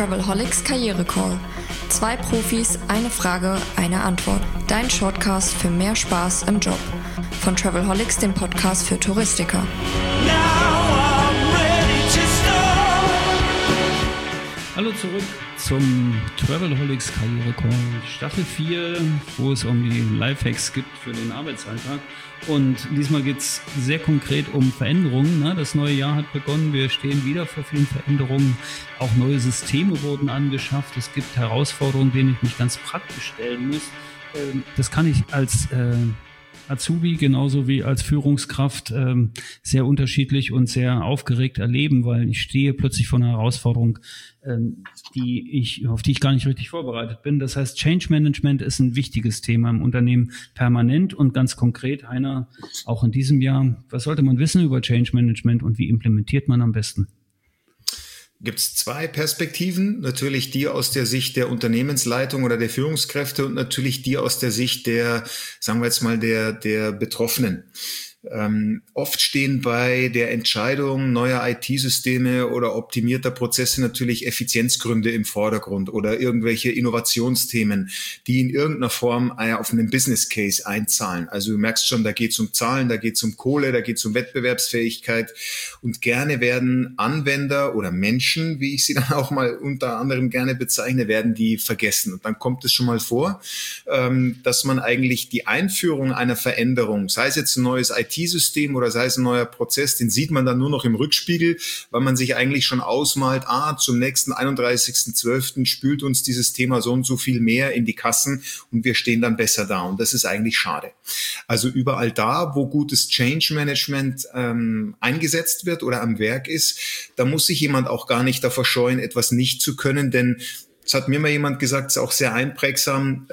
Travelholics Karriere Call. 2 Profis, eine Frage, eine Antwort. Dein Shortcast für mehr Spaß im Job. Von Travelholics, dem Podcast für Touristiker. Hallo zurück zum Travelholics Karriere Call Staffel 4, wo es um die Lifehacks gibt für den Arbeitsalltag. Und diesmal geht es sehr konkret um Veränderungen. Das neue Jahr hat begonnen, wir stehen wieder vor vielen Veränderungen. Auch neue Systeme wurden angeschafft. Es gibt Herausforderungen, denen ich mich ganz praktisch stellen muss. Das kann ich als Azubi genauso wie als Führungskraft sehr unterschiedlich und sehr aufgeregt erleben, weil ich stehe plötzlich vor einer Herausforderung, auf die ich gar nicht richtig vorbereitet bin. Das heißt, Change Management ist ein wichtiges Thema im Unternehmen permanent und ganz konkret, Heiner, auch in diesem Jahr. Was sollte man wissen über Change Management und wie implementiert man am besten? Gibt es 2 Perspektiven, natürlich die aus der Sicht der Unternehmensleitung oder der Führungskräfte und natürlich die aus der Sicht der, sagen wir jetzt mal, der Betroffenen. Oft stehen bei der Entscheidung neuer IT-Systeme oder optimierter Prozesse natürlich Effizienzgründe im Vordergrund oder irgendwelche Innovationsthemen, die in irgendeiner Form auf einen Business Case einzahlen. Also du merkst schon, da geht es um Zahlen, da geht es um Kohle, da geht es um Wettbewerbsfähigkeit und gerne werden Anwender oder Menschen, wie ich sie dann auch mal unter anderem gerne bezeichne, werden die vergessen. Und dann kommt es schon mal vor, dass man eigentlich die Einführung einer Veränderung, sei es jetzt ein neues IT-System oder sei es ein neuer Prozess, den sieht man dann nur noch im Rückspiegel, weil man sich eigentlich schon ausmalt, zum nächsten 31.12. spült uns dieses Thema so und so viel mehr in die Kassen und wir stehen dann besser da. Und das ist eigentlich schade. Also überall da, wo gutes Change Management eingesetzt wird oder am Werk ist, da muss sich jemand auch gar nicht davor scheuen, etwas nicht zu können, denn es hat mir mal jemand gesagt, es ist auch sehr einprägsam,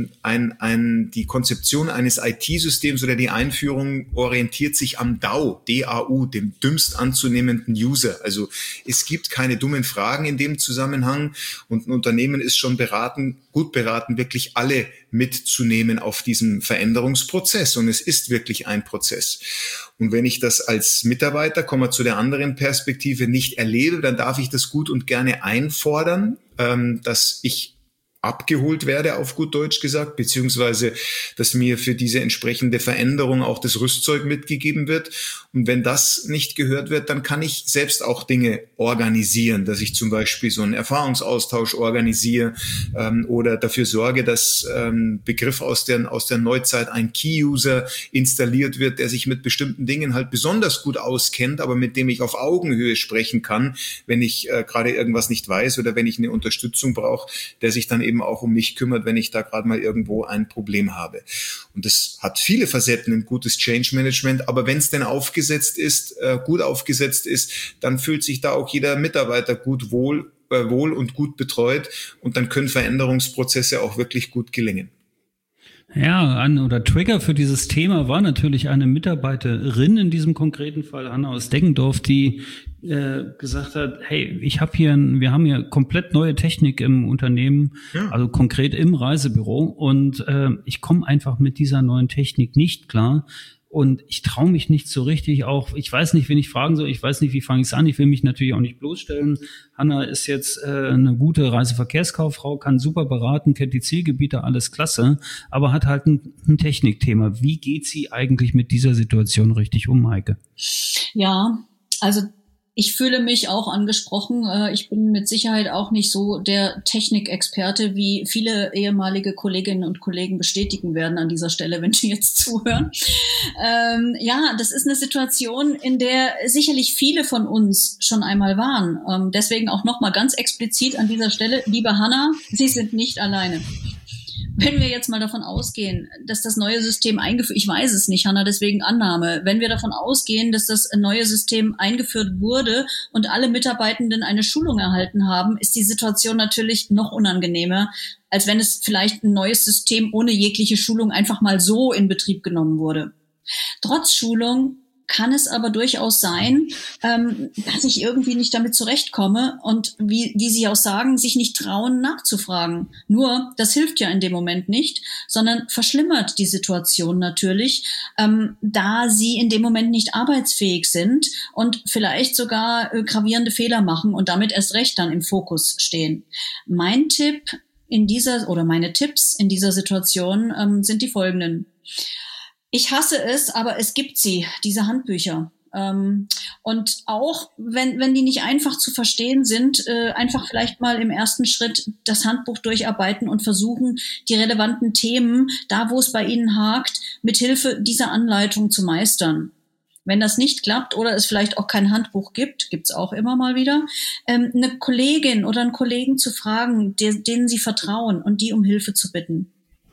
die Konzeption eines IT-Systems oder die Einführung orientiert sich am DAU, D-A-U, dem dümmst anzunehmenden User. Also es gibt keine dummen Fragen in dem Zusammenhang und ein Unternehmen ist schon gut beraten, wirklich alle mitzunehmen auf diesem Veränderungsprozess. Und es ist wirklich ein Prozess. Und wenn ich das als Mitarbeiter, kommen wir zu der anderen Perspektive, nicht erlebe, dann darf ich das gut und gerne einfordern, dass ich abgeholt werde, auf gut Deutsch gesagt, beziehungsweise, dass mir für diese entsprechende Veränderung auch das Rüstzeug mitgegeben wird. Und wenn das nicht gehört wird, dann kann ich selbst auch Dinge organisieren, dass ich zum Beispiel so einen Erfahrungsaustausch organisiere oder dafür sorge, dass Begriff aus der Neuzeit, ein Key-User installiert wird, der sich mit bestimmten Dingen halt besonders gut auskennt, aber mit dem ich auf Augenhöhe sprechen kann, wenn ich gerade irgendwas nicht weiß oder wenn ich eine Unterstützung brauche, der sich dann eben auch um mich kümmert, wenn ich da gerade mal irgendwo ein Problem habe. Und das hat viele Facetten, ein gutes Change Management, aber wenn es denn gut aufgesetzt ist, dann fühlt sich da auch jeder Mitarbeiter wohl und gut betreut und dann können Veränderungsprozesse auch wirklich gut gelingen. Ja, Trigger für dieses Thema war natürlich eine Mitarbeiterin in diesem konkreten Fall, Anna aus Deggendorf, die gesagt hat, hey, wir haben hier komplett neue Technik im Unternehmen, ja. Also konkret im Reisebüro und ich komme einfach mit dieser neuen Technik nicht klar. Und ich traue mich nicht so richtig auch, ich weiß nicht, wen ich fragen soll, ich weiß nicht, wie fange ich es an, ich will mich natürlich auch nicht bloßstellen. Hanna ist jetzt eine gute Reiseverkehrskauffrau, kann super beraten, kennt die Zielgebiete, alles klasse, aber hat halt ein Technikthema. Wie geht sie eigentlich mit dieser Situation richtig um, Heike? Ja, also ich fühle mich auch angesprochen. Ich bin mit Sicherheit auch nicht so der Technikexperte, wie viele ehemalige Kolleginnen und Kollegen bestätigen werden an dieser Stelle, wenn die jetzt zuhören. Ja, das ist eine Situation, in der sicherlich viele von uns schon einmal waren. Deswegen auch nochmal ganz explizit an dieser Stelle, liebe Hanna, Sie sind nicht alleine. Wenn wir jetzt mal davon ausgehen, dass das neue System ich weiß es nicht, Hanna, deswegen Annahme. Wenn wir davon ausgehen, dass das neue System eingeführt wurde und alle Mitarbeitenden eine Schulung erhalten haben, ist die Situation natürlich noch unangenehmer, als wenn es vielleicht ein neues System ohne jegliche Schulung einfach mal so in Betrieb genommen wurde. Trotz Schulung kann es aber durchaus sein, dass ich irgendwie nicht damit zurechtkomme und wie Sie auch sagen, sich nicht trauen nachzufragen. Nur, das hilft ja in dem Moment nicht, sondern verschlimmert die Situation natürlich, da Sie in dem Moment nicht arbeitsfähig sind und vielleicht sogar gravierende Fehler machen und damit erst recht dann im Fokus stehen. Mein Tipp meine Tipps in dieser Situation sind die folgenden. Ich hasse es, aber es gibt sie, diese Handbücher. Und auch wenn die nicht einfach zu verstehen sind, einfach vielleicht mal im ersten Schritt das Handbuch durcharbeiten und versuchen, die relevanten Themen, da wo es bei Ihnen hakt, mithilfe dieser Anleitung zu meistern. Wenn das nicht klappt oder es vielleicht auch kein Handbuch gibt, gibt's auch immer mal wieder, eine Kollegin oder einen Kollegen zu fragen, denen Sie vertrauen und die um Hilfe zu bitten.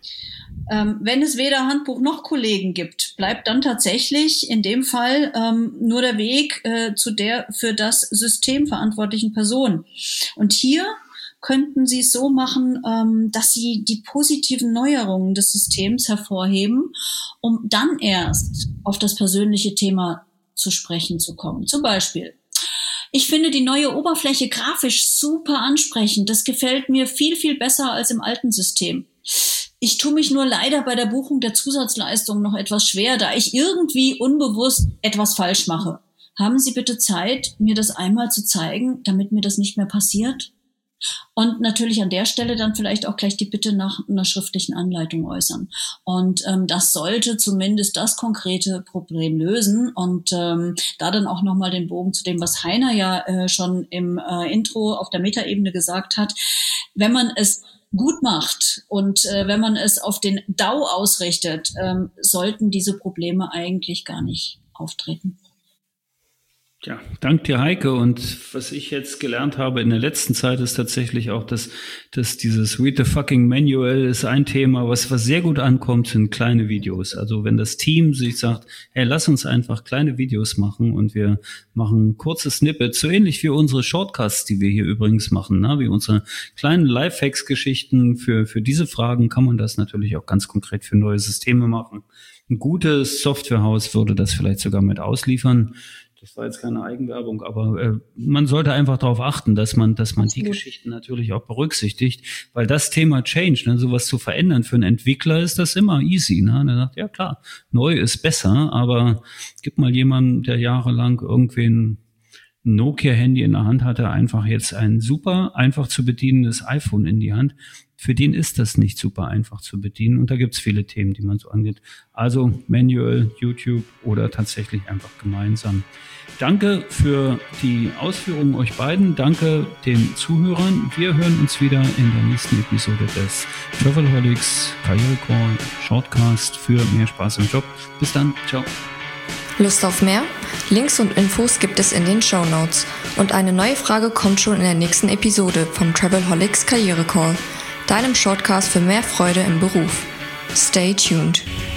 Wenn es weder Handbuch noch Kollegen gibt, bleibt dann tatsächlich in dem Fall nur der Weg zu der für das System verantwortlichen Person. Und hier könnten Sie es so machen, dass Sie die positiven Neuerungen des Systems hervorheben, um dann erst auf das persönliche Thema zu sprechen zu kommen. Zum Beispiel: Ich finde die neue Oberfläche grafisch super ansprechend. Das gefällt mir viel, viel besser als im alten System. Ich tue mich nur leider bei der Buchung der Zusatzleistung noch etwas schwer, da ich irgendwie unbewusst etwas falsch mache. Haben Sie bitte Zeit, mir das einmal zu zeigen, damit mir das nicht mehr passiert? Und natürlich an der Stelle dann vielleicht auch gleich die Bitte nach einer schriftlichen Anleitung äußern. Und das sollte zumindest das konkrete Problem lösen. Und da dann auch nochmal den Bogen zu dem, was Heiner ja schon im Intro auf der Metaebene gesagt hat: Wenn man es gut macht und wenn man es auf den DAO ausrichtet, sollten diese Probleme eigentlich gar nicht auftreten. Ja, dank dir, Heike. Und was ich jetzt gelernt habe in der letzten Zeit ist tatsächlich auch, dass dieses Read the fucking Manual ist ein Thema, was sehr gut ankommt, sind kleine Videos. Also wenn das Team sich sagt, hey, lass uns einfach kleine Videos machen und wir machen kurze Snippets, so ähnlich wie unsere Shortcasts, die wir hier übrigens machen, wie unsere kleinen Lifehacks-Geschichten für diese Fragen, kann man das natürlich auch ganz konkret für neue Systeme machen. Ein gutes Softwarehaus würde das vielleicht sogar mit ausliefern. Das war jetzt keine Eigenwerbung, aber man sollte einfach darauf achten, dass man die Geschichten natürlich auch berücksichtigt, weil das Thema Change, sowas zu verändern für einen Entwickler ist das immer easy. Der sagt, ja klar, neu ist besser, aber gib mal jemanden, der jahrelang irgendwie ein Nokia-Handy in der Hand hatte, einfach jetzt ein super einfach zu bedienendes iPhone in die Hand. Für den ist das nicht super einfach zu bedienen und da gibt's viele Themen, die man so angeht. Also Manual, YouTube oder tatsächlich einfach gemeinsam. Danke für die Ausführungen euch beiden. Danke den Zuhörern. Wir hören uns wieder in der nächsten Episode des Travelholics Karriere Call Shortcast für mehr Spaß im Job. Bis dann. Ciao. Lust auf mehr? Links und Infos gibt es in den Shownotes. Und eine neue Frage kommt schon in der nächsten Episode vom Travelholics Karriere Call, deinem Shortcast für mehr Freude im Beruf. Stay tuned.